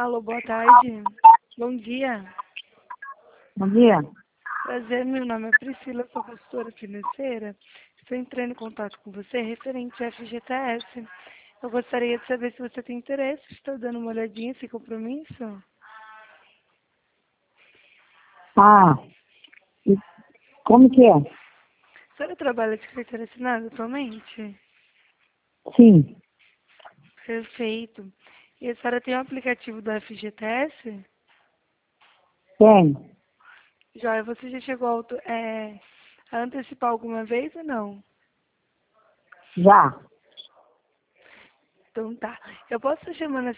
Alô, boa tarde. Bom dia. Bom dia. Prazer, meu nome é Priscila, sou consultora financeira. Estou entrando em contato com você referente à FGTS. Eu gostaria de saber se você tem interesse. Estou dando uma olhadinha sem compromisso. Ah, e como que é? A senhora trabalha de carteira assinada atualmente? Sim, Perfeito. E a senhora tem o aplicativo do FGTS? tem. Joia, você já chegou a antecipar alguma vez ou não? Já. Então tá. Eu posso estar chamando a